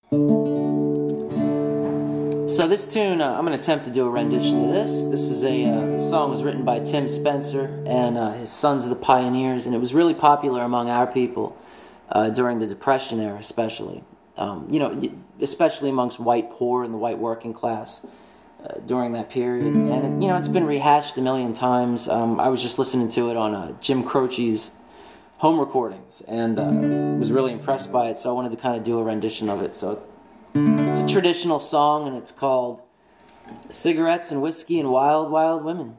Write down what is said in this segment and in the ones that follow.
So this tune, I'm going to attempt to do a rendition of this. This is the song was written by Tim Spencer and his Sons of the Pioneers, and it was really popular among our people during the Depression era, especially. Especially amongst white poor and the white working class during that period. And it's been rehashed a million times. I was just listening to it on Jim Croce's home recordings, and was really impressed by it. So I wanted to kind of do a rendition of it. So it's a traditional song, and it's called Cigarettes and Whiskey and Wild, Wild Women.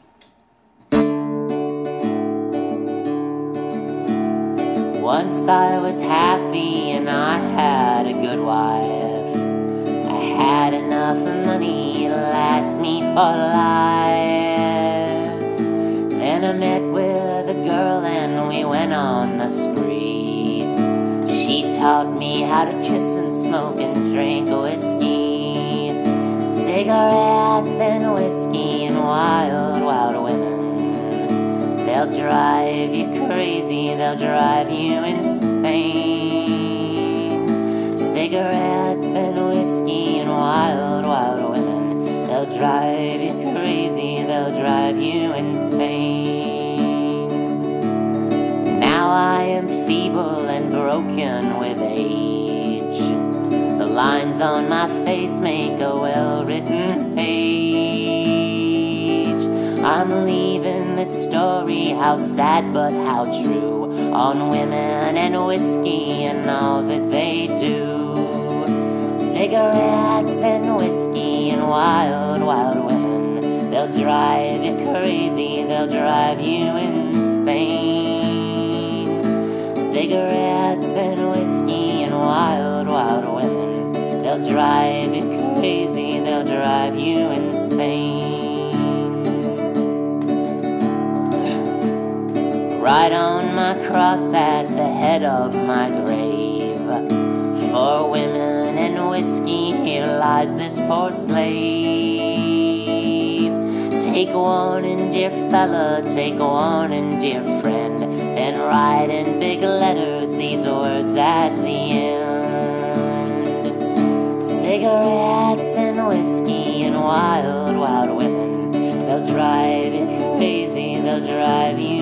Once I was happy and I had a good wife. I had enough money to last me for life. Then I met with a girl and we went on the spree. She taught me how to kiss and smoke and drink whiskey. Cigarettes and whiskey and wild, wild women. They'll drive you crazy, they'll drive you insane. Cigarettes and whiskey and wild, wild women. They'll drive you crazy, they'll drive you insane. Now I am feeble and broken with age. The lines on my face make a well-written page. I'm leaving this story, how sad but how true, on women and whiskey and all that they do. Cigarettes and whiskey and wild, wild women. They'll drive you crazy, they'll drive you insane. Cigarettes and whiskey and wild, wild women. They'll drive you crazy, they'll drive you insane. Right on my cross at the head of my grave, for women and whiskey, here lies this poor slave. Take warning, dear fella, take warning, dear friend. Then write in big letters these words at the end. Cigarettes and whiskey and wild, wild women. They'll drive you crazy, they'll drive you